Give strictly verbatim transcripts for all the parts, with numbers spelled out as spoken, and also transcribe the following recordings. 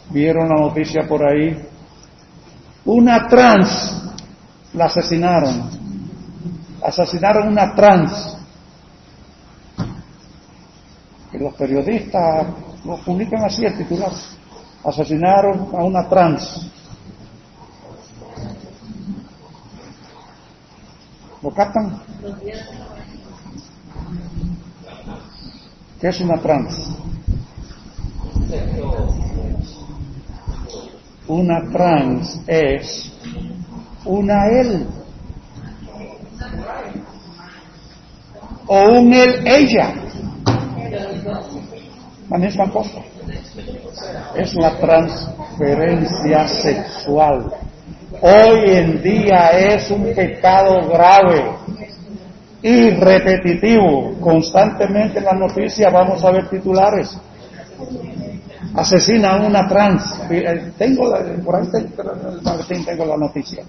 Vieron la noticia por ahí. Una trans la asesinaron. Asesinaron una trans. Y los periodistas lo publican así el titular. Asesinaron a una trans. ¿Lo captan? ¿Qué es una trans? Una trans es una él o un él ella, la misma cosa. Es la transferencia sexual. Hoy en día es un pecado grave y repetitivo. Constantemente en las noticias vamos a ver titulares. Asesina a una trans. Tengo la, por ahí tengo, tengo la noticia.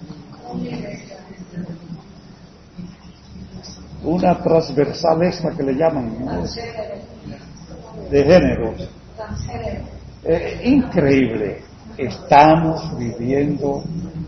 Una transversal esta que le llaman, ¿no? De género. Eh, increíble. Estamos viviendo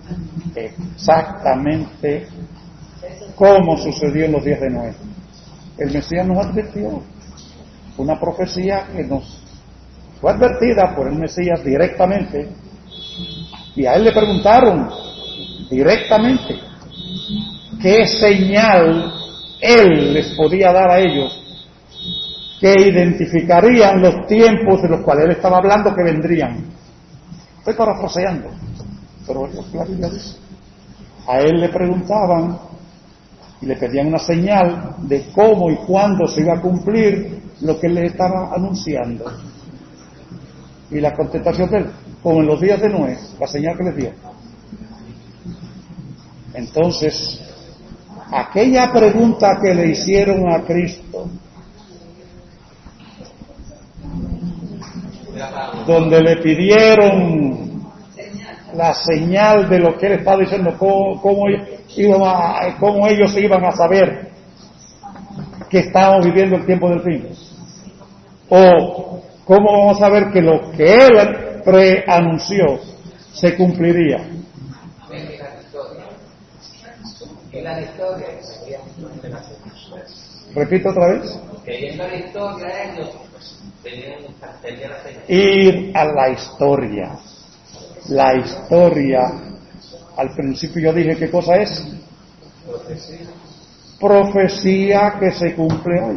exactamente como sucedió en los días de Noé. El Mesías nos advirtió. Una profecía que nos fue advertida por el Mesías directamente, y a él le preguntaron directamente qué señal él les podía dar a ellos que identificarían los tiempos de los cuales él estaba hablando que vendrían. Estoy parafraseando, pero es lo que la Biblia dice. A él le preguntaban y le pedían una señal de cómo y cuándo se iba a cumplir lo que él les estaba anunciando. Y la contestación de él, como en los días de Noé, la señal que les dio. Entonces, aquella pregunta que le hicieron a Cristo, donde le pidieron la señal de lo que él estaba diciendo, cómo, cómo, iban a, cómo ellos iban a saber que estábamos viviendo el tiempo del fin, o cómo vamos a ver que lo que él preanunció se cumpliría. Repito otra vez. Ir a la historia. La historia, al principio yo dije, ¿qué cosa es? Profecía. Profecía que se cumple hoy.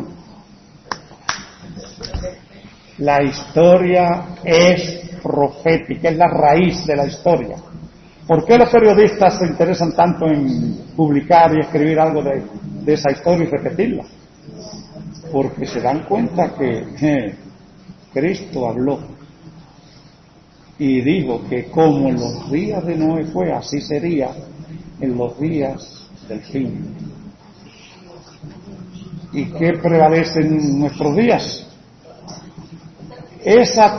La historia es profética, es la raíz de la historia. ¿Por qué los periodistas se interesan tanto en publicar y escribir algo de, de esa historia y repetirla? Porque se dan cuenta que eh, Cristo habló y dijo que como en los días de Noé fue, así sería en los días del fin. ¿Y qué prevalece en nuestros días? Esa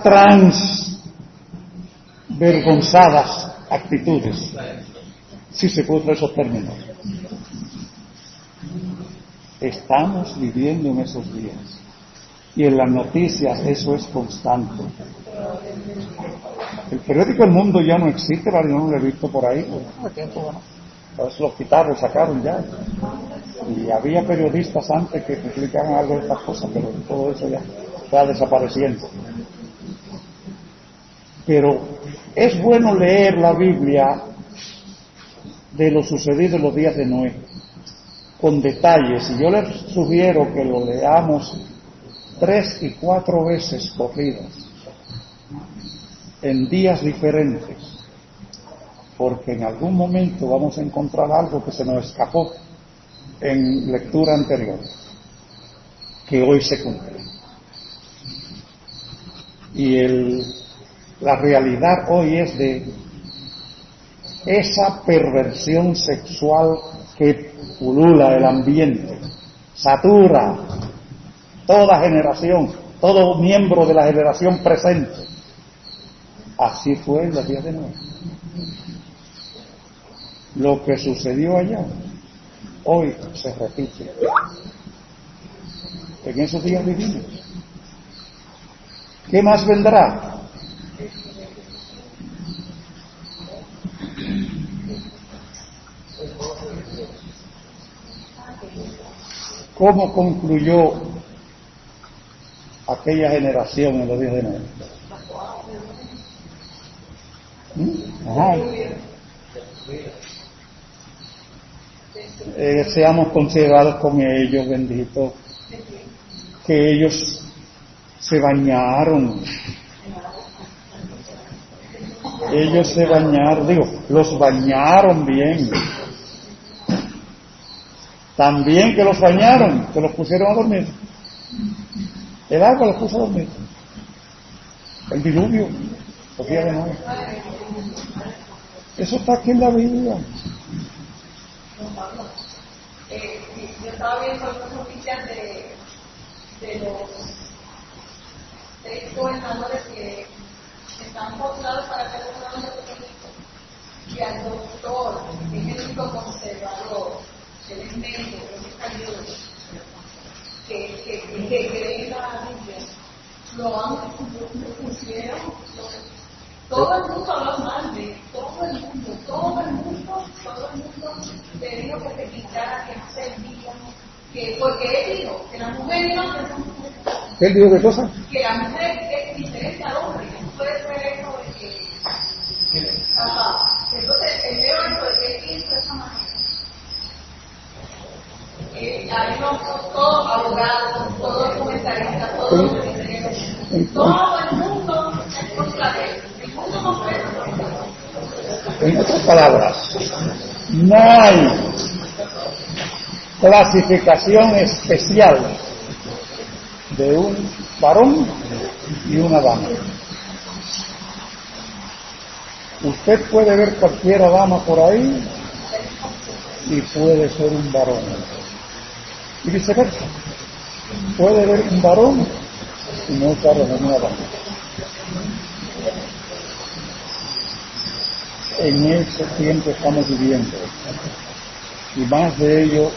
transvergonzadas actitudes, si se puede usar esos términos. Estamos viviendo en esos días y en las noticias eso es constante. El periódico El Mundo ya no existe, ¿vale? Yo no lo he visto por ahí. Entonces lo quitaron, lo sacaron ya. Y había periodistas antes que publicaban algo de estas cosas, pero todo eso ya está desapareciendo. Pero es bueno leer la Biblia de lo sucedido en los días de Noé, con detalles, y yo les sugiero que lo leamos tres y cuatro veces corridas, en días diferentes, porque en algún momento vamos a encontrar algo que se nos escapó en lectura anterior, que hoy se cumple. Y el, la realidad hoy es de esa perversión sexual que pulula el ambiente, satura toda generación, todo miembro de la generación presente. Así fue en los días de Noé. Lo que sucedió allá, hoy se repite. En esos días vivimos. ¿Qué más vendrá? ¿Cómo concluyó aquella generación en los días de Noé? ¿Mm? Ajá. Eh, seamos considerados con ellos, benditos, que ellos se bañaron. Ellos se bañaron, digo, los bañaron bien. También que los bañaron, que los pusieron a dormir. El agua los puso a dormir. El diluvio, los días de Noé. Eso está aquí en la Biblia. Eh, yo estaba viendo algunas noticias de, de los seis gobernadores que están postulados para ser gobernadores de Puerto Rico, y al doctor, que es el único conservador, el invento, que que que que cree la Biblia, lo han lo pusieron, lo, todo el mundo habla mal de él, todo el mundo, todo el mundo, todo el mundo le dijo que se quitara, que no servía, que porque él dijo que la mujer no es una mujer. ¿Él dijo qué cosa? Que la mujer es diferente al hombre, que no puede ser eso de que. Ajá. Entonces, el leo eso de que él hizo de esa manera. Eh, hay no, todos abogados, todos comentaristas, todos los que todo el mundo es contra él. El mundo completo. En otras palabras, no hay clasificación especial de un varón y una dama. Usted puede ver cualquiera dama por ahí y puede ser un varón. Y viceversa. Puede ver un varón y no estar en una dama. En ese tiempo estamos viviendo. Y más de ello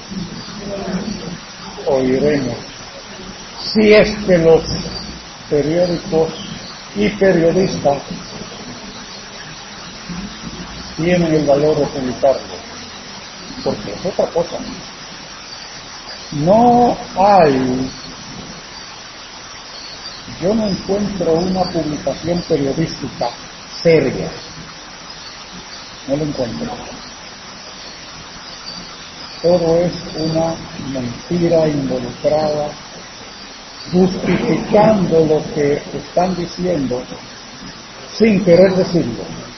oiremos. Si es que los periódicos y periodistas tienen el valor de publicarlo, porque es otra cosa. No hay, yo no encuentro una publicación periodística seria, no lo encuentro. Todo es una mentira involucrada, justificando lo que están diciendo sin querer decirlo.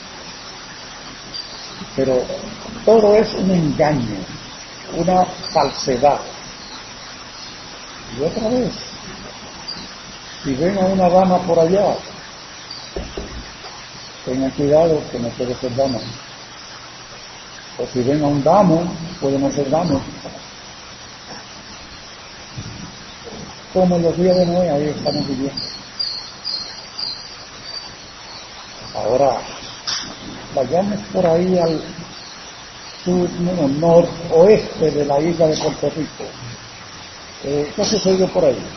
Pero todo es un engaño, una falsedad. Y otra vez, si ven a una dama por allá, tengan cuidado que no puede ser dama. O si ven a un damo, puede no ser damo. Como en los días de Noé, ahí estamos viviendo. Ahora, vayamos por ahí al sur, no, noroeste de la isla de Puerto Rico. Eh, ¿Qué sucedió por ahí?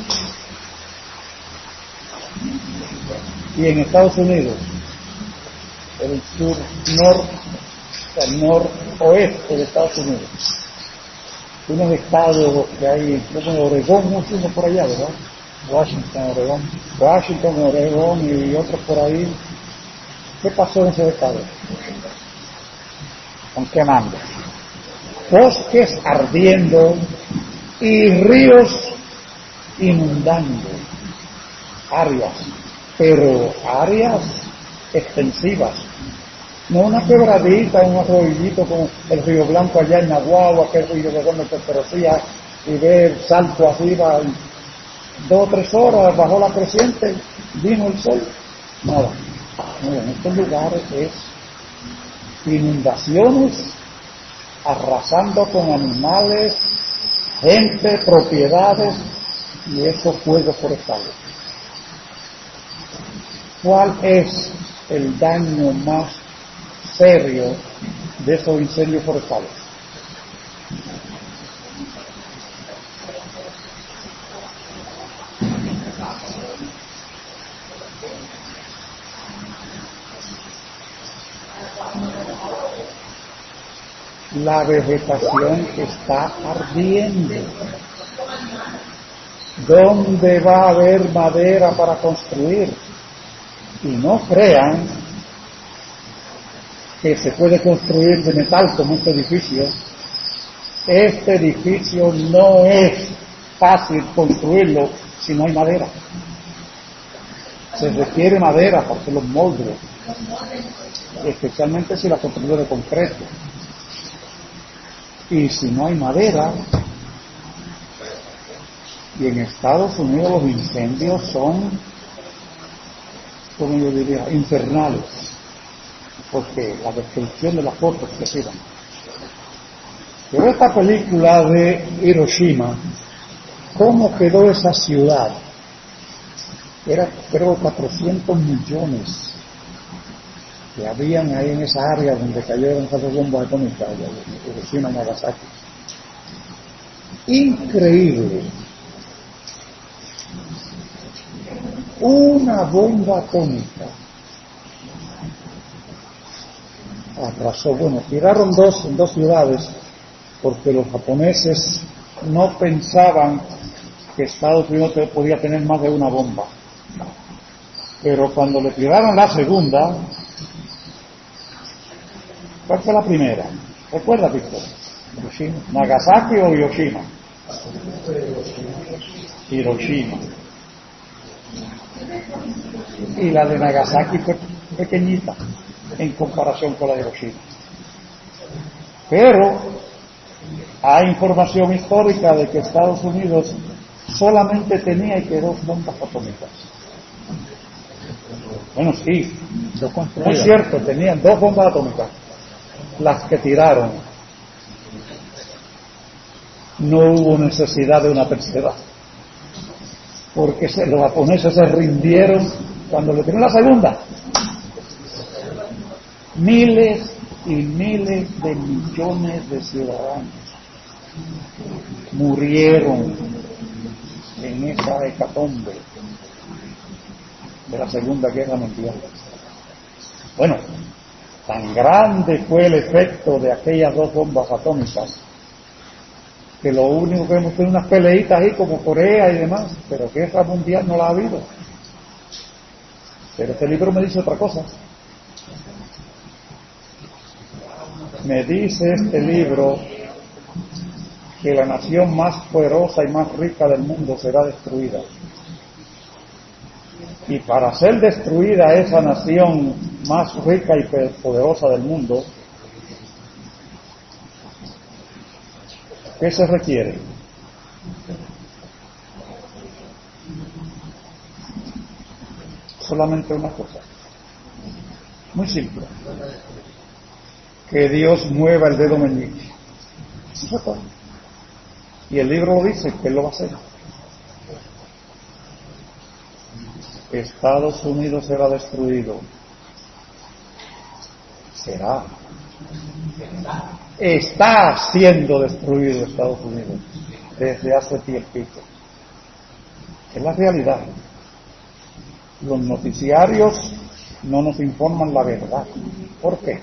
Y en Estados Unidos, el sur nor, el noroeste de Estados Unidos, unos estados que hay, como Oregón, no sé, por allá, ¿verdad? Washington, Oregón, Washington, Oregón y otros por ahí. ¿Qué pasó en ese estado? Con quemando, bosques ardiendo y ríos inundando áreas, pero áreas extensivas, no una quebradita, un arroyito como el Río Blanco allá en Nahuatl, aquel río de donde Petrosía, y ver salto arriba, y dos o tres horas bajó la creciente, vino el sol, nada. No, en estos lugares es inundaciones, arrasando con animales, gente, propiedades y esos fuegos forestales. ¿Cuál es el daño más serio de esos incendios forestales? la vegetación está ardiendo. ¿Dónde va a haber madera para construir? Y no crean que se puede construir de metal como este edificio. Este edificio no es fácil construirlo si no hay madera. Se requiere madera para hacer los moldes, especialmente si la construcción de concreto. Y si no hay madera, y en Estados Unidos los incendios son, como yo diría, infernales, porque la destrucción de las cosas que se dan. Pero esta película de Hiroshima, ¿cómo quedó esa ciudad? Era, creo, cuatrocientos millones que habían ahí en esa área donde cayeron esas bombas atómicas de Hiroshima y Nagasaki. Increíble. Una bomba atómica arrasó. Bueno, tiraron dos en dos ciudades porque los japoneses no pensaban que Estados Unidos podía tener más de una bomba. Pero cuando le tiraron la segunda, ¿cuál fue la primera? ¿Recuerda, Víctor? ¿Nagasaki o Hiroshima? Hiroshima. Y la de Nagasaki fue pequeñita en comparación con la de Hiroshima. Pero hay información histórica de que Estados Unidos solamente tenía y que dos bombas atómicas. Bueno, sí, no es cierto, tenían dos bombas atómicas. Las que tiraron. No hubo necesidad de una tercera, porque se, los japoneses se rindieron cuando le tiraron la segunda. Miles y miles de millones de ciudadanos murieron en esa hecatombe de la Segunda Guerra Mundial. Bueno, tan grande fue el efecto de aquellas dos bombas atómicas que lo único que hemos tenido unas peleitas ahí como Corea y demás, pero guerra mundial no la ha habido. Pero este libro me dice otra cosa. Me dice este libro que la nación más poderosa y más rica del mundo será destruida. Y para ser destruida esa nación más rica y poderosa del mundo, ¿qué se requiere? Solamente una cosa, muy simple: que Dios mueva el dedo meñique. Eso es todo. Y el libro lo dice, que Él lo va a hacer. Estados Unidos será destruido. Será. Está siendo destruido Estados Unidos desde hace tiempito. Es la realidad. Los noticiarios no nos informan la verdad. ¿Por qué?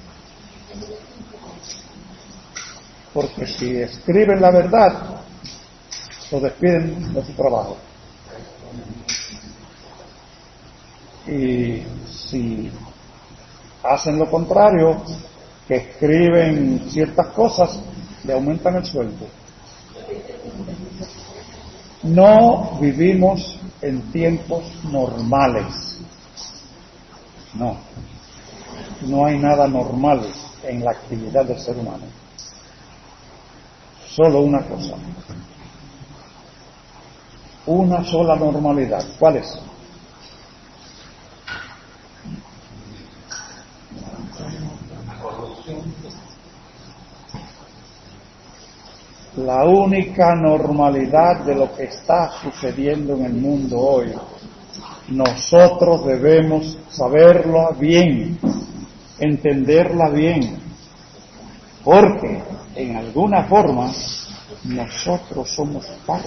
Porque si escriben la verdad, lo despiden de su trabajo. Y si hacen lo contrario, que escriben ciertas cosas, le aumentan el sueldo. No vivimos en tiempos normales. No. No hay nada normal en la actividad del ser humano. Solo una cosa. Una sola normalidad. ¿Cuál es? La única normalidad de lo que está sucediendo en el mundo hoy, nosotros debemos saberla bien, entenderla bien, porque en alguna forma nosotros somos parte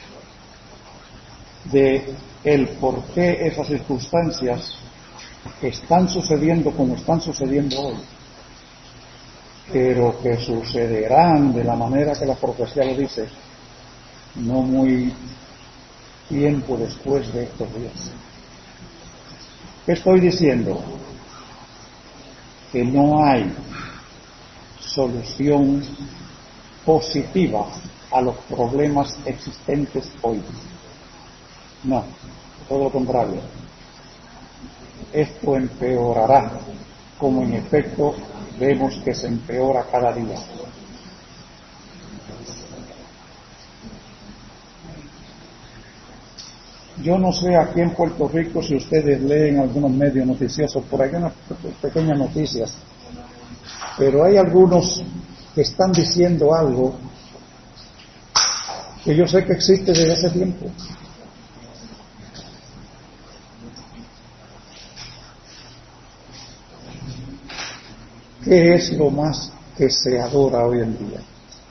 de el por qué esas circunstancias están sucediendo como están sucediendo hoy. pero que sucederán de la manera que la profecía lo dice, no muy tiempo después de estos días. ¿Qué estoy diciendo? Que no hay solución positiva a los problemas existentes hoy. No, todo lo contrario. Esto empeorará, como en efecto vemos que se empeora cada día. Yo no sé aquí en Puerto Rico si ustedes leen algunos medios noticiosos, por ahí hay unas pequeñas noticias, pero hay algunos que están diciendo algo que yo sé que existe desde hace tiempo. ¿Qué es lo más que se adora hoy en día?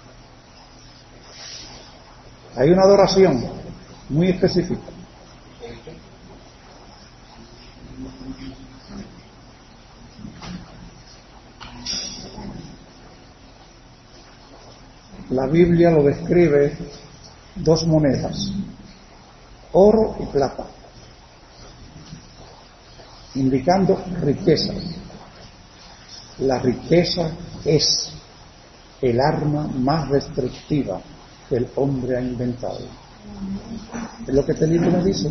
Hay una adoración muy específica. La Biblia lo describe dos monedas, oro y plata, indicando riqueza. La riqueza es el arma más restrictiva que el hombre ha inventado. Es lo que este libro nos dice.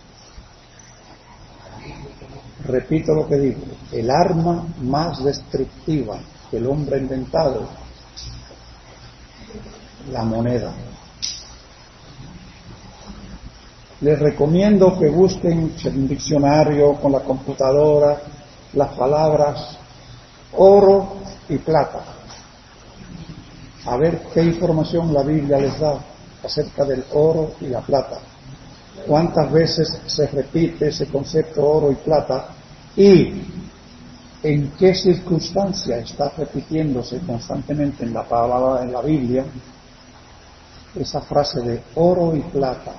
Repito lo que digo, el arma más restrictiva que el hombre ha inventado, la moneda. Les recomiendo que busquen en un diccionario con la computadora las palabras oro y plata, a ver qué información la Biblia les da acerca del oro y la plata, cuántas veces se repite ese concepto oro y plata y en qué circunstancia está repitiéndose constantemente en la palabra, en la Biblia, esa frase de oro y plata.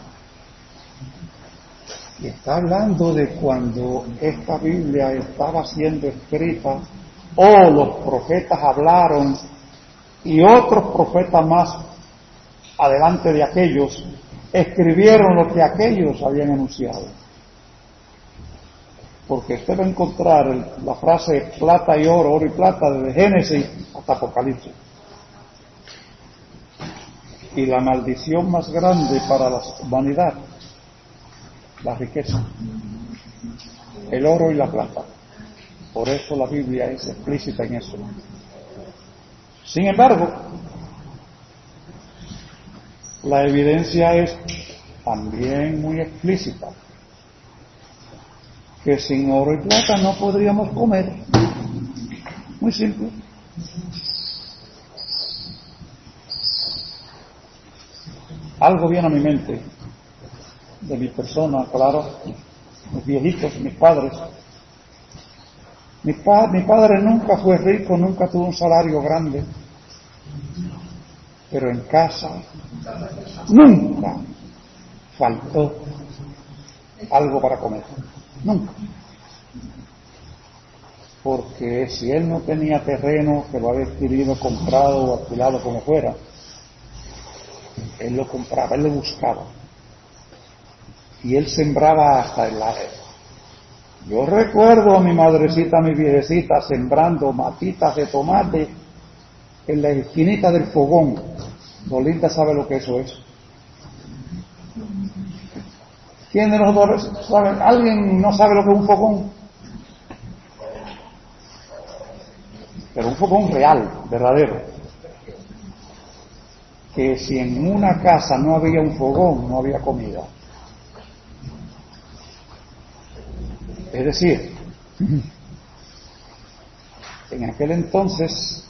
Y está hablando de cuando esta Biblia estaba siendo escrita, o los profetas hablaron y otros profetas más adelante de aquellos escribieron lo que aquellos habían anunciado. Porque usted va a encontrar la frase plata y oro, oro y plata, desde Génesis hasta Apocalipsis. Y la maldición más grande para la humanidad, la riqueza, el oro y la plata. Por eso la Biblia es explícita en eso. Sin embargo, la evidencia es también muy explícita, que sin oro y plata no podríamos comer. Muy simple. Algo viene a mi mente de mi persona, claro, mis viejitos, mis padres. Mi, pa- mi padre nunca fue rico, nunca tuvo un salario grande, pero en casa nunca faltó algo para comer, nunca. Porque si él no tenía terreno que lo había adquirido, comprado o alquilado como fuera, él lo compraba, él lo buscaba. Y él sembraba hasta el área. Yo recuerdo a mi madrecita, a mi viejecita, sembrando matitas de tomate en la esquinita del fogón. Dolinda sabe lo que eso es. ¿Quién de nosotros sabe? ¿Alguien no sabe lo que es un fogón? Pero un fogón real, verdadero. Que si en una casa no había un fogón, no había comida. Es decir, en aquel entonces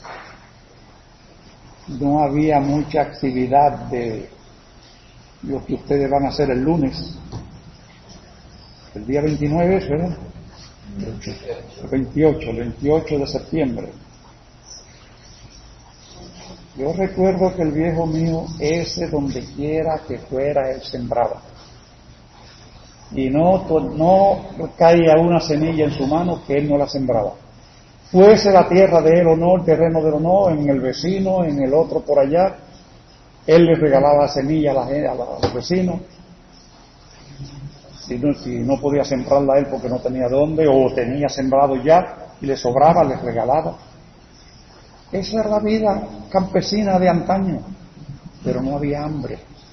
no había mucha actividad de lo que ustedes van a hacer el lunes, el día veintinueve es, ¿verdad? El veintiocho, el veintiocho de septiembre. Yo recuerdo que el viejo mío, ese donde quiera que fuera, él sembraba. Y no, no caía una semilla en su mano que él no la sembraba. fuese la tierra de él o no, el terreno de él o no, en el vecino, en el otro por allá, él les regalaba semilla a, la, a, la, a los vecinos. Si no, si no podía sembrarla él porque no tenía dónde, o tenía sembrado ya y le sobraba, les regalaba. Esa era la vida campesina de antaño, pero no había hambre.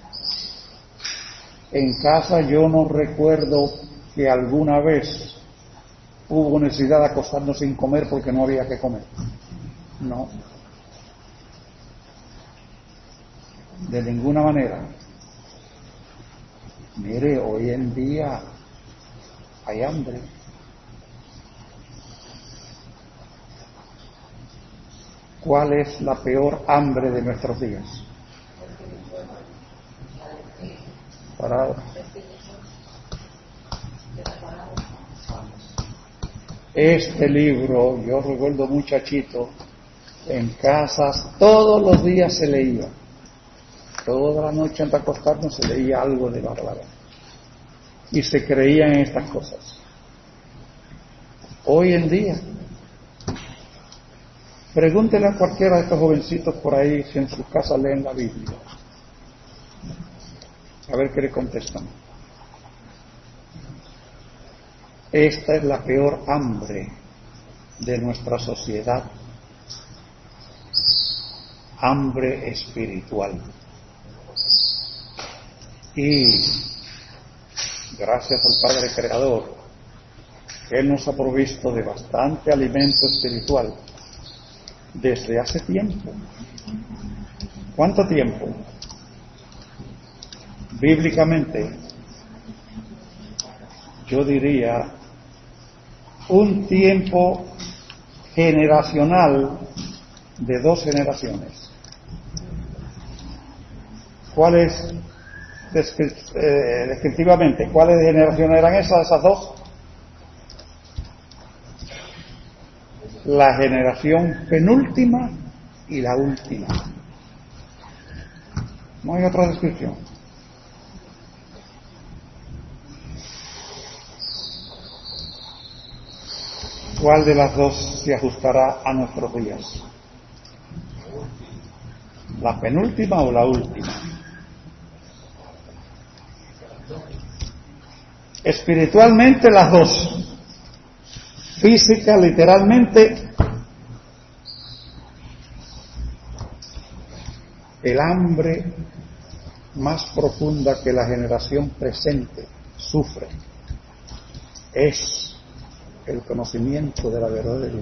En casa yo no recuerdo que alguna vez hubo necesidad de acostarnos sin comer porque no había que comer. No. De ninguna manera. Mire, hoy en día hay hambre. ¿Cuál es la peor hambre de nuestros días? Parado. Este libro, yo recuerdo muchachito, en casas todos los días se leía. Toda la noche antes de acostarnos se leía algo de Bárbara. Y se creían en estas cosas. Hoy en día, pregúntele a cualquiera de estos jovencitos por ahí si en sus casas leen la Biblia. A ver qué le contestan. Esta es la peor hambre de nuestra sociedad. Hambre espiritual. Y gracias al Padre Creador, Él nos ha provisto de bastante alimento espiritual desde hace tiempo. ¿Cuánto tiempo? Bíblicamente, yo diría un tiempo generacional de dos generaciones. ¿Cuáles, descriptivamente, cuáles generaciones eran esas, esas dos? La generación penúltima y la última. No hay otra descripción. ¿Cuál de las dos se ajustará a nuestros días? ¿La penúltima o la última? Espiritualmente las dos. Física, literalmente, el hambre más profunda que la generación presente sufre es el conocimiento de la verdad de Dios.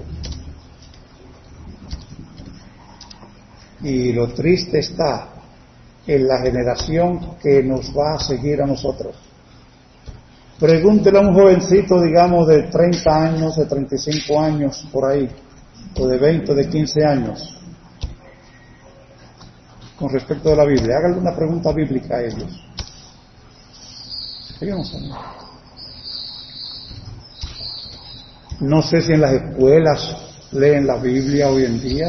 Y lo triste está en la generación que nos va a seguir a nosotros. Pregúntele a un jovencito, digamos, de treinta años, de treinta y cinco años, por ahí, o de veinte, o de quince años, con respecto a la Biblia. Háganle una pregunta bíblica a ellos. Ellos no saben. No sé si en las escuelas leen la Biblia hoy en día.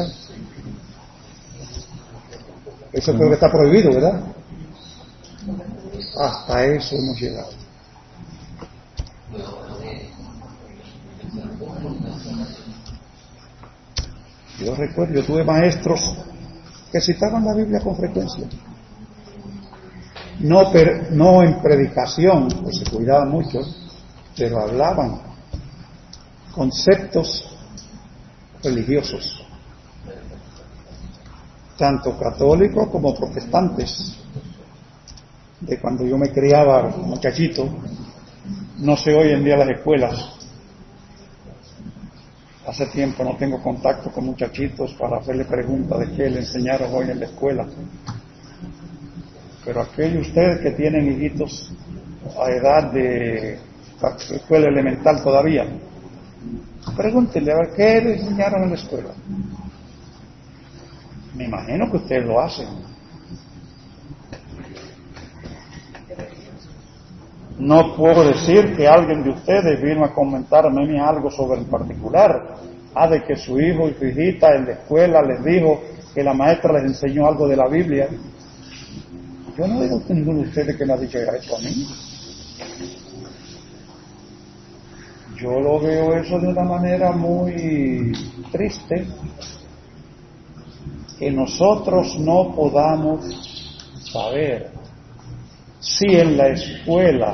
Eso creo que está prohibido, ¿verdad? Hasta eso hemos llegado. Yo recuerdo, yo tuve maestros que citaban la Biblia con frecuencia. No, per, no en predicación, pues se cuidaban mucho, pero hablaban conceptos religiosos, tanto católicos como protestantes. De cuando yo me criaba muchachito, no sé hoy en día las escuelas. Hace tiempo no tengo contacto con muchachitos para hacerle preguntas de qué le enseñaron hoy en la escuela. Pero aquellos ustedes que tienen hijitos a edad de escuela elemental todavía, pregúntenle a ver qué le enseñaron en la escuela. Me imagino que ustedes lo hacen. No puedo decir que alguien de ustedes vino a comentarme algo sobre el particular. Ah, de que su hijo y su hijita en la escuela les dijo que la maestra les enseñó algo de la Biblia. Yo no he oído a ninguno de ustedes que me ha dicho eso a mí. yo lo veo eso de una manera muy triste, que nosotros no podamos saber si en la escuela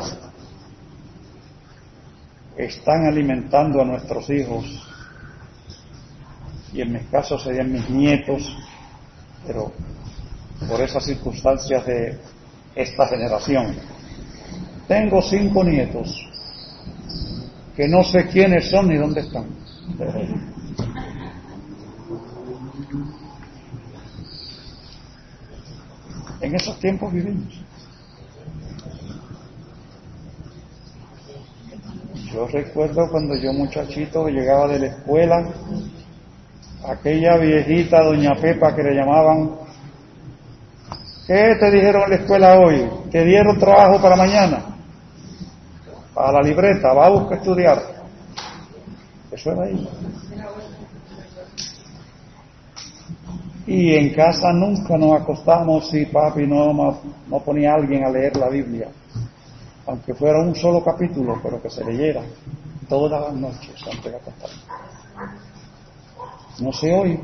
están alimentando a nuestros hijos, y en mis casos serían mis nietos, pero por esas circunstancias de esta generación. Tengo cinco nietos que no sé quiénes son ni dónde están. En esos tiempos vivimos. Yo recuerdo cuando yo muchachito llegaba de la escuela, aquella viejita doña Pepa que le llamaban, ¿qué te dijeron en la escuela hoy? ¿Te dieron trabajo para mañana? Para la libreta, va a buscar estudiar. Eso era ahí. Y en casa nunca nos acostamos si papi no, no ponía a alguien a leer la Biblia, aunque fuera un solo capítulo, pero que se leyera todas las noches antes de acostarnos. No sé hoy.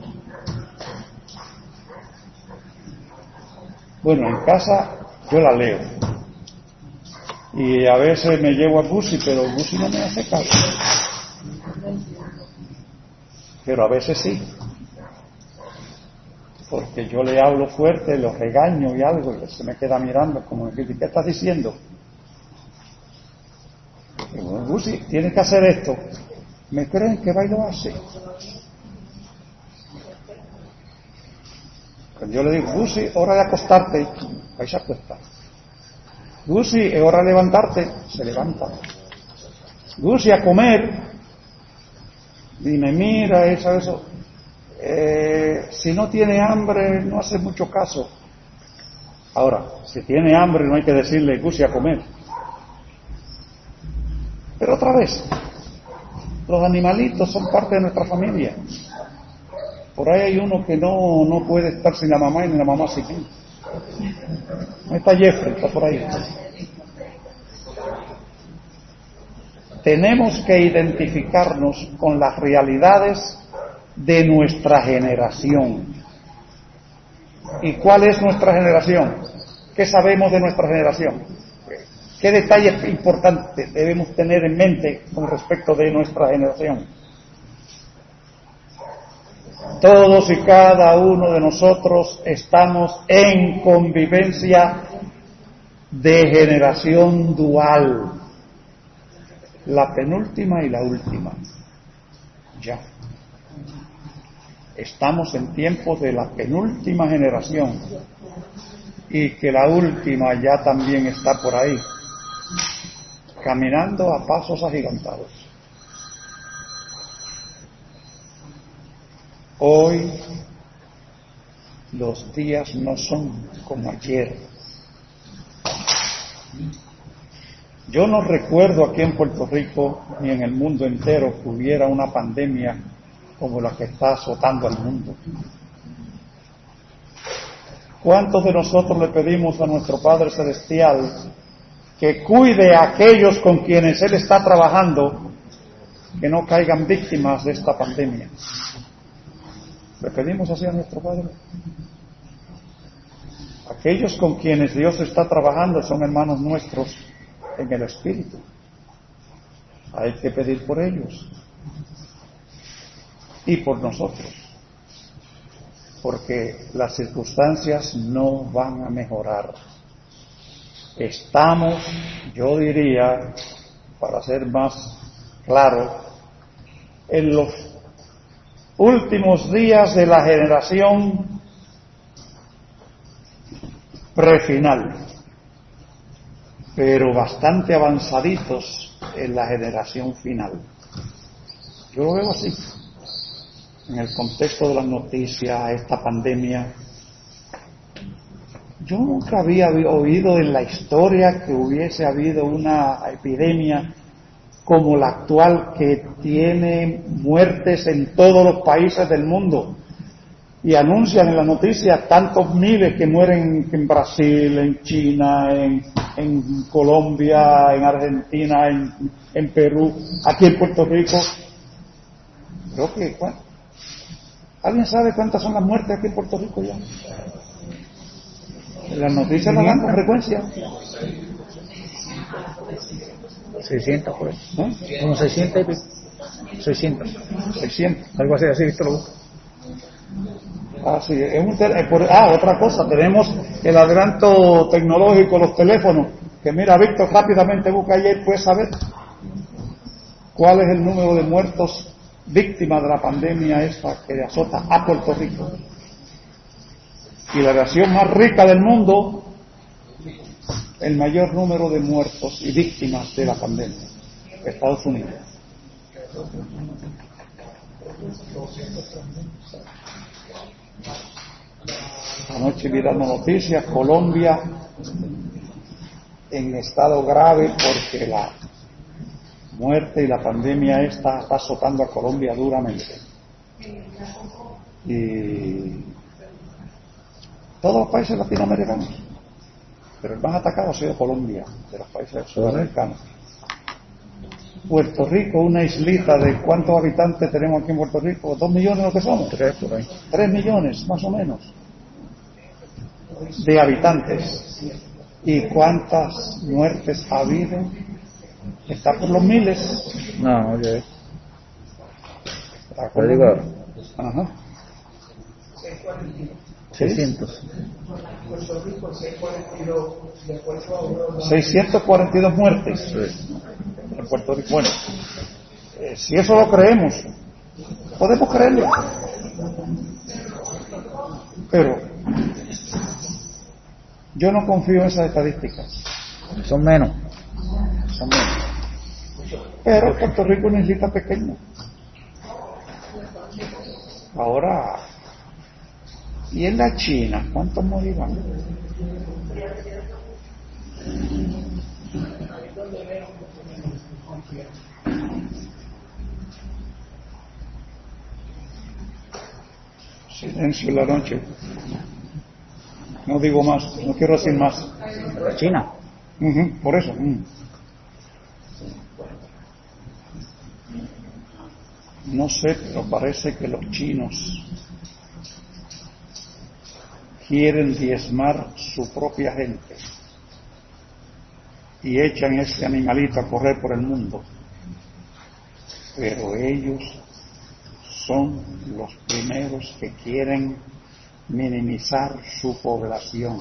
Bueno, en casa yo la leo. Y a veces me llevo a Gusi, pero Gusi no me hace caso. Pero a veces sí. Porque yo le hablo fuerte, lo regaño y algo, y él se me queda mirando como, ¿qué estás diciendo? Y bueno, Gusi, tienes que hacer esto. ¿Me creen que va y lo hace? Cuando yo le digo, Gusi, hora de acostarte, ahí se acuesta. Gusi, es hora de levantarte, se levanta. Gusi, a comer, y me mira, eso, eso. Eh, si no tiene hambre, no hace mucho caso. Ahora, si tiene hambre, no hay que decirle, Gusi, a comer. Pero otra vez, los animalitos son parte de nuestra familia. Por ahí hay uno que no, no puede estar sin la mamá y ni la mamá sin él. ¿Dónde está Jeffrey? Está por ahí. Tenemos que identificarnos con las realidades de nuestra generación. ¿Y cuál es nuestra generación? ¿Qué sabemos de nuestra generación? ¿Qué detalles importantes debemos tener en mente con respecto de nuestra generación? Todos y cada uno de nosotros estamos en convivencia de generación dual, la penúltima y la última. Ya. Estamos en tiempos de la penúltima generación y que la última ya también está por ahí, caminando a pasos agigantados. Hoy los días no son como ayer. Yo no recuerdo aquí en Puerto Rico ni en el mundo entero que hubiera una pandemia como la que está azotando al mundo. ¿Cuántos de nosotros le pedimos a nuestro Padre Celestial que cuide a aquellos con quienes Él está trabajando, que no caigan víctimas de esta pandemia? ¿Le pedimos así a nuestro Padre? Aquellos con quienes Dios está trabajando son hermanos nuestros en el Espíritu. Hay que pedir por ellos y por nosotros, porque las circunstancias no van a mejorar. Estamos, yo diría, para ser más claro, en los últimos días de la generación prefinal, pero bastante avanzaditos en la generación final. Yo lo veo así, en el contexto de las noticias, esta pandemia. Yo nunca había oído en la historia que hubiese habido una epidemia como la actual, que tiene muertes en todos los países del mundo, y anuncian en las noticias tantos miles que mueren en Brasil, en China, en en Colombia, en Argentina, en, en Perú, aquí en Puerto Rico. Creo que, bueno, ¿alguien sabe cuántas son las muertes aquí en Puerto Rico ya? Las noticias no dan con frecuencia. seiscientos por ahí. ¿Eh? Como seiscientos y pico. seiscientos. seiscientos. Algo así, así, visto lo busco. Ah, sí, es un tel- eh, por- ah, otra cosa, tenemos el adelanto tecnológico, los teléfonos, que mira, Víctor, rápidamente busca ayer, puedes saber cuál es el número de muertos víctimas de la pandemia esta que azota a Puerto Rico. Y la nación más rica del mundo, el mayor número de muertos y víctimas de la pandemia, Estados Unidos. Anoche mirando noticias, Colombia en estado grave porque la muerte y la pandemia esta está azotando a Colombia duramente. Y todos los países latinoamericanos, pero el más atacado ha sido Colombia, de los países sudamericanos. Puerto Rico, una islita de cuántos habitantes tenemos aquí en Puerto Rico, dos millones lo que somos, Tres por ahí. tres millones más o menos de habitantes. ¿Y cuántas muertes ha habido? Está por los miles. No, oye. Está por Te los digo, miles. Ajá. seiscientos. seiscientas cuarenta y dos muertes Sí. en Puerto Rico. Bueno, eh, si eso lo creemos, podemos creerlo. Pero yo no confío en esas estadísticas. Son menos. Son menos. Pero Puerto Rico es una islita pequeña. Ahora, ¿y en la China cuántos morirán? Silencio en la noche. No digo más, no quiero decir más. La China. Ujú, por eso. mm. No sé, pero parece que los chinos quieren diezmar su propia gente y echan ese animalito a correr por el mundo. Pero ellos son los primeros que quieren minimizar su población.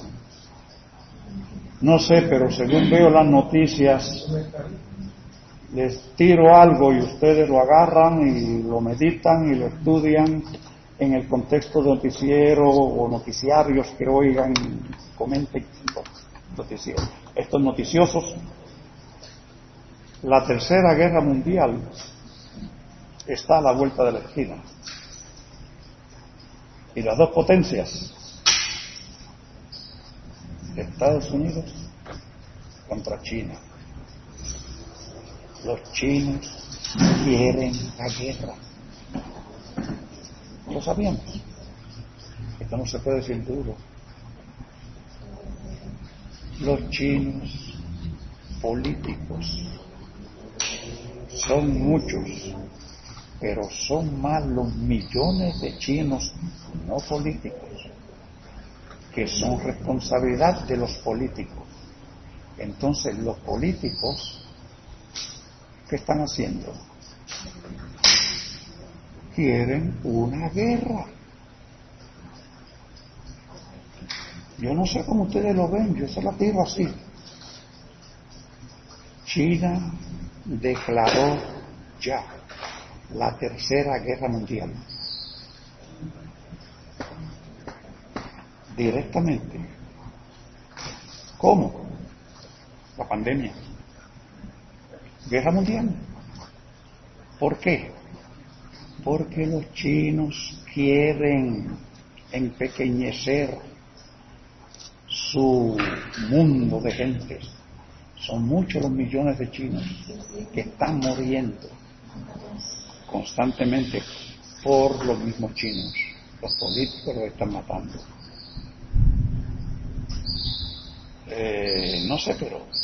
No sé, pero según veo las noticias, les tiro algo y ustedes lo agarran y lo meditan y lo estudian en el contexto de noticiero o noticiarios que oigan, comenten noticieros. Estos noticiosos, la tercera guerra mundial está a la vuelta de la esquina. Y las dos potencias, Estados Unidos contra China. Los chinos quieren la guerra. Lo sabíamos. Esto no se puede decir duro. Los chinos políticos son muchos, pero son más los millones de chinos no políticos, que son responsabilidad de los políticos. Entonces los políticos, ¿qué están haciendo? Quieren una guerra. Yo no sé cómo ustedes lo ven, yo se la tiro así. China declaró ya la tercera guerra mundial. Directamente. ¿Cómo? La pandemia. Guerra mundial. ¿Por qué? Porque los chinos quieren empequeñecer su mundo de gente. Son muchos los millones de chinos que están muriendo constantemente por los mismos chinos. Los políticos los están matando. Eh, no sé, pero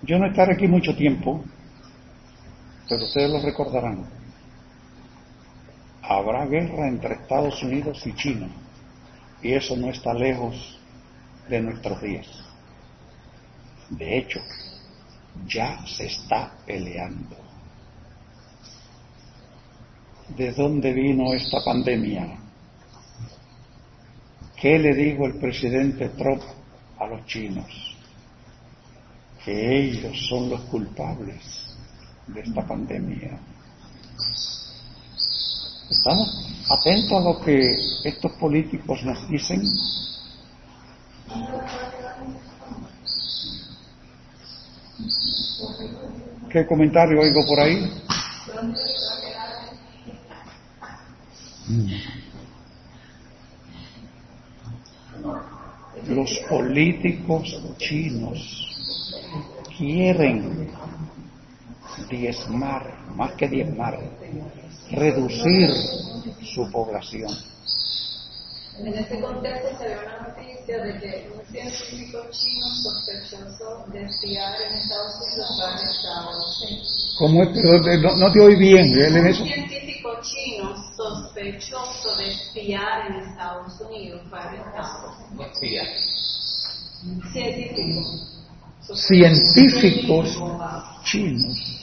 Yo no estaré aquí mucho tiempo, pero ustedes lo recordarán. Habrá guerra entre Estados Unidos y China, y eso no está lejos de nuestros días. De hecho, ya se está peleando. ¿De dónde vino esta pandemia? ¿Qué le dijo el presidente Trump a los chinos? Que ellos son los culpables de esta pandemia. ¿Estamos atentos a lo que estos políticos nos dicen? ¿Qué comentario oigo por ahí? Los políticos chinos quieren diezmar, más que diezmar, reducir su población. En ese contexto se ve una noticia de que un científico chino sospechoso de espiar en Estados Unidos fue arrestado. ¿Cómo es? Pero no, no te oí bien. ¿Eh? Un científico chino sospechoso de espiar en Estados Unidos fue arrestado. Espía. Científico. Científicos chinos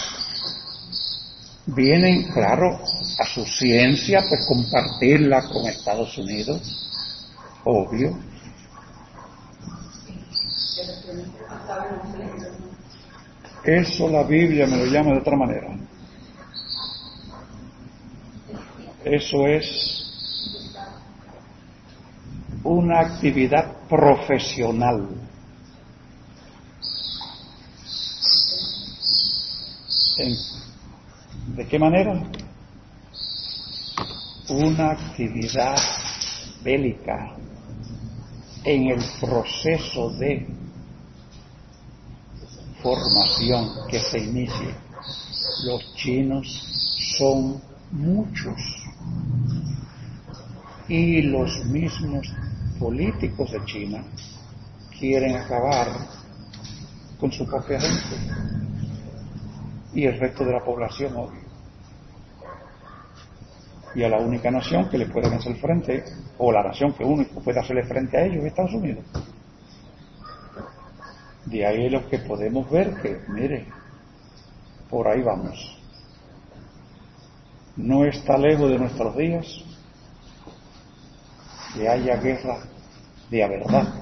vienen, claro, a su ciencia, pues compartirla con Estados Unidos, obvio. Eso la Biblia me lo llama de otra manera. Eso es una actividad profesional. ¿En ¿De qué manera? Una actividad bélica en el proceso de formación que se inicie. Los chinos son muchos y los mismos políticos de China quieren acabar con su propia gente y el resto de la población, obvio. Y a la única nación que le pueden hacer frente, o la nación que único puede hacerle frente a ellos, es Estados Unidos. De ahí es lo que podemos ver que, mire, por ahí vamos. No está lejos de nuestros días que haya guerra de a verdad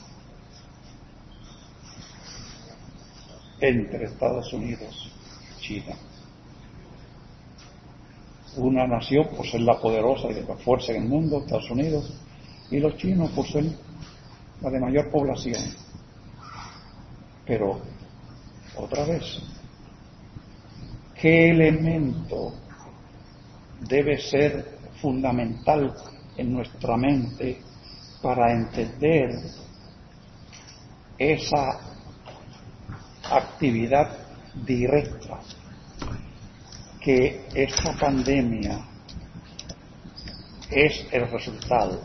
entre Estados Unidos y China. Una nación por ser la poderosa y de más fuerza en el mundo, Estados Unidos, y los chinos por ser la de mayor población. Pero, otra vez, ¿qué elemento debe ser fundamental en nuestra mente para entender esa actividad directa que esta pandemia es el resultado?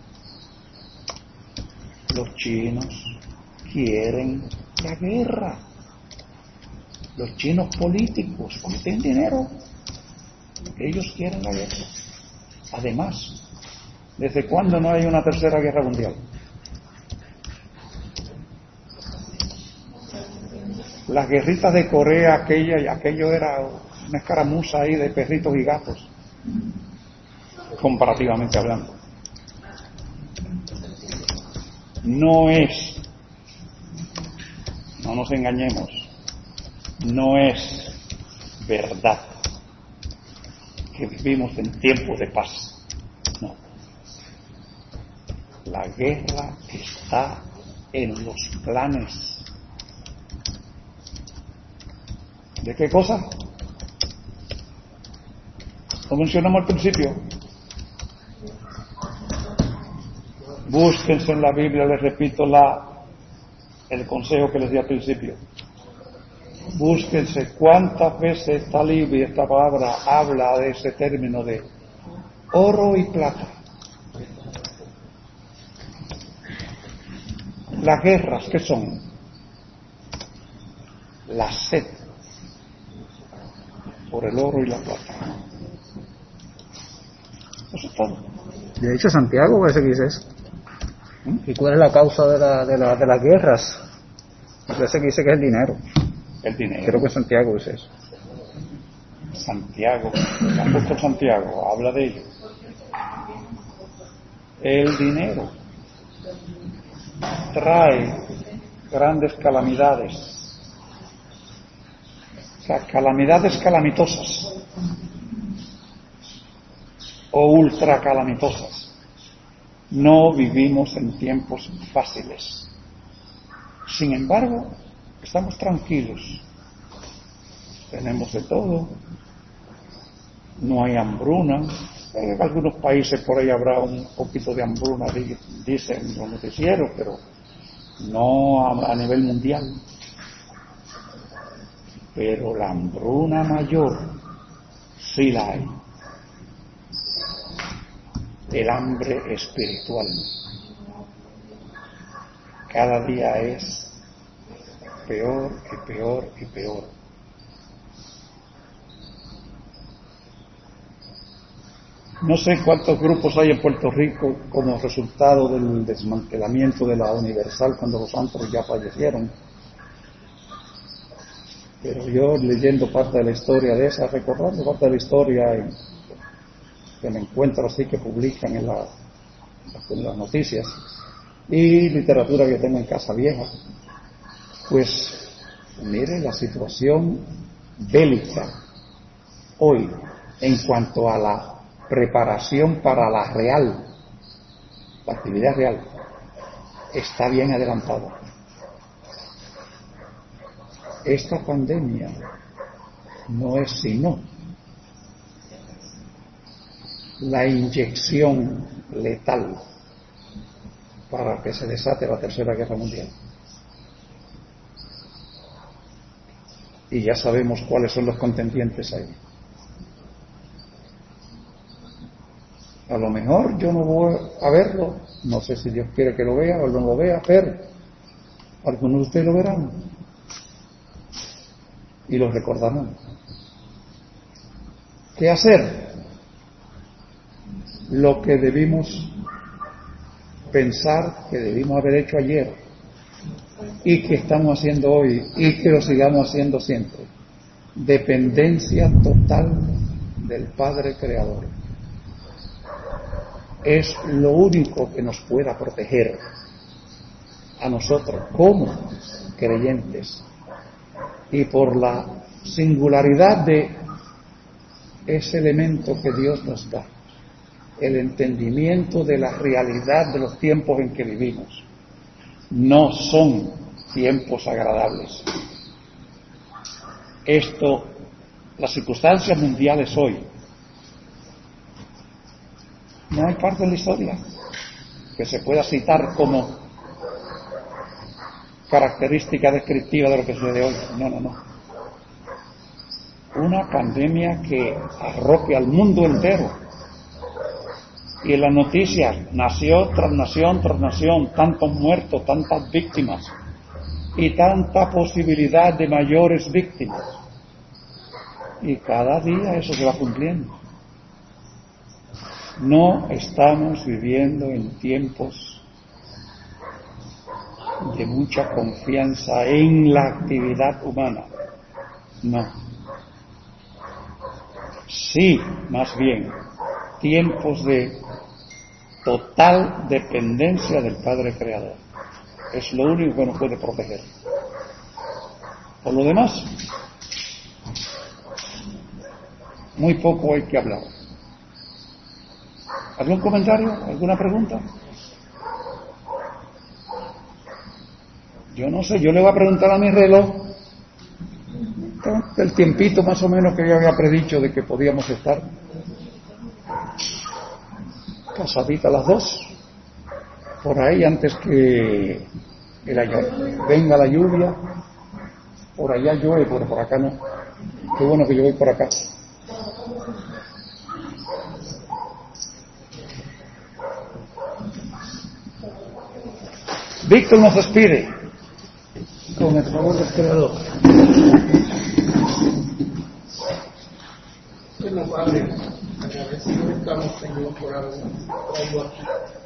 Los chinos quieren la guerra. Los chinos políticos, porque tienen dinero, ellos quieren la guerra. Además, ¿desde cuándo no hay una tercera guerra mundial? Las guerritas de Corea, aquella y aquello era una escaramuza ahí de perritos y gatos, comparativamente hablando. No es, no nos engañemos, no es verdad que vivimos en tiempos de paz. No. La guerra está en los planes. ¿De qué cosa? Lo mencionamos al principio. Búsquense en la Biblia, les repito la, el consejo que les di al principio. Búsquense cuántas veces esta Biblia y esta palabra habla de ese término de oro y plata. Las guerras, ¿qué son? la sed por el oro y la plata. Eso es todo. De hecho, Santiago parece que dice eso. ¿Mm? ¿Y cuál es la causa de, la, de, la, de las guerras? Parece que dice que es el dinero. El dinero. Creo que Santiago dice eso. Santiago, el apóstol Santiago habla de ello. El dinero trae grandes calamidades, o sea, calamidades calamitosas o ultra calamitosas. No vivimos en tiempos fáciles. Sin embargo, estamos tranquilos. Tenemos de todo. No hay hambruna. En algunos países por ahí habrá un poquito de hambruna, dicen los noticieros, pero no a, a nivel mundial. Pero la hambruna mayor sí la hay. El hambre espiritual. Cada día es peor y peor y peor. No sé cuántos grupos hay en Puerto Rico como resultado del desmantelamiento de la Universal cuando los santos ya fallecieron. Pero yo, leyendo parte de la historia de esa, recordando parte de la historia que me encuentro así que publican en, la, en las noticias y literatura que tengo en casa vieja, pues mire la situación bélica hoy en cuanto a la preparación para la real, la actividad real, está bien adelantada. Esta pandemia no es sino la inyección letal para que se desate la Tercera Guerra Mundial. Y ya sabemos cuáles son los contendientes ahí. A lo mejor yo no voy a verlo, no sé si Dios quiere que lo vea o no lo vea, pero algunos de ustedes lo verán y lo recordarán. ¿Qué hacer? Lo que debimos pensar que debimos haber hecho ayer y que estamos haciendo hoy y que lo sigamos haciendo siempre. Dependencia total del Padre Creador. Es lo único que nos pueda proteger a nosotros como creyentes y por la singularidad de ese elemento que Dios nos da, el entendimiento de la realidad de los tiempos en que vivimos. No son tiempos agradables. Esto, las circunstancias mundiales hoy, no hay parte de la historia que se pueda citar como característica descriptiva de lo que sucede hoy. No, no, no. Una pandemia que arrope al mundo entero. Y en las noticias, nación tras nación tras nación, tantos muertos, tantas víctimas y tanta posibilidad de mayores víctimas. Y cada día eso se va cumpliendo. No estamos viviendo en tiempos de mucha confianza en la actividad humana. No. Sí, más bien, tiempos de total dependencia del Padre Creador. Es lo único que nos puede proteger. Por lo demás, muy poco hay que hablar. ¿Algún comentario? ¿Alguna pregunta? Yo no sé, yo le voy a preguntar a mi reloj el tiempito más o menos que yo había predicho de que podíamos estar casadita las dos, por ahí antes que el, venga la lluvia. Por allá llueve, pero por acá no. Qué bueno que yo voy por acá. Víctor nos despide. con el favor del Creador. Bueno, Padre, agradecidos estamos, Señor, por haber traído aquí.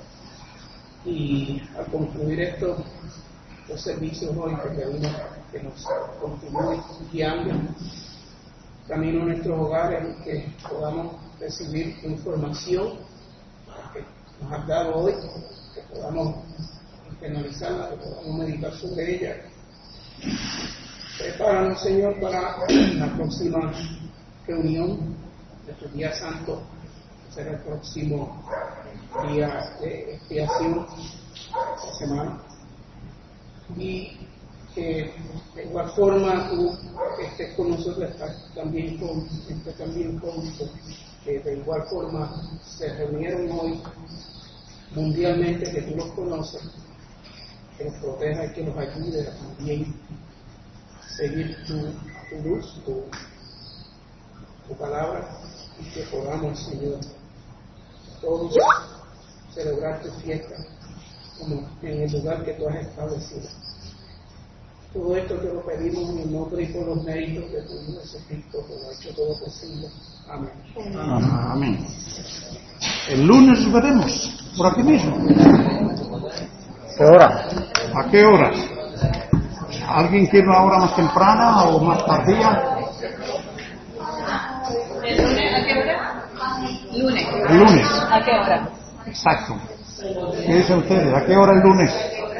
Y al concluir estos los servicios hoy, te pedimos que nos continúes guiando camino a nuestros hogares y que podamos recibir información que nos has dado hoy, que podamos internalizarla, que podamos meditar sobre ella. Prepáranos, Señor, para la próxima reunión de tu día santo, que será el próximo día de expiación esta semana. Y que de igual forma tú estés con nosotros, estás también con, estés también con que de igual forma se reunieron hoy mundialmente, que tú los conoces, que los proteja y que los ayude a también seguir tu, tu luz, tu, tu palabra, y que podamos, Señor, todos celebrar tu fiesta como en el lugar que tú has establecido. Todo esto te lo pedimos en el nombre y por los méritos de tu Hijo Jesucristo, que lo ha hecho todo posible. Amén. Amén. Amén. El lunes nos veremos por aquí mismo. ¿Qué hora? ¿A qué horas? ¿Alguien quiere una hora más temprana o más tardía? ¿El lunes a qué hora? Lunes. El lunes. ¿A qué hora? Exacto. ¿Qué dicen ustedes? ¿A qué hora el lunes?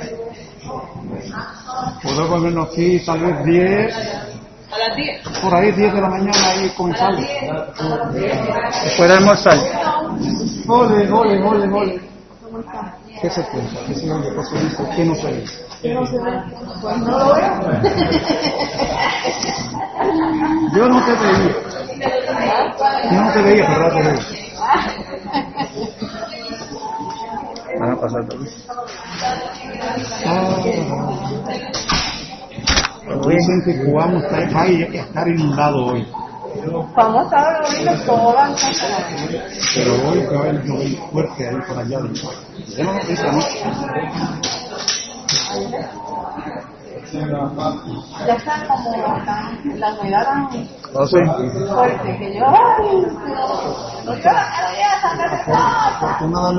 Podemos vernos aquí, tal vez diez. A las diez. Por ahí, diez de la mañana, ahí comenzamos. Después de almorzar. Ole, ole, ole, ole. ¿Qué se cuenta? ¿Qué se oye? ¿Qué se dice? ¿Qué no se oye? Pues no lo veo. Yo no te veía. Yo no te veía, pero ahora te veo. Van a pasar todo. Dicen que Cubano está, va a estar inundado hoy. Vamos a ver ahorita todas las Pero hoy va a haber un fuerte ahí por allá. Ya no lo dice, ¿no? Ya está como tan, la humedad tan ¿Oh, sí? fuerte que yo, ay, no, no, yo la cara ya, sacar de todo. Afortunadamente.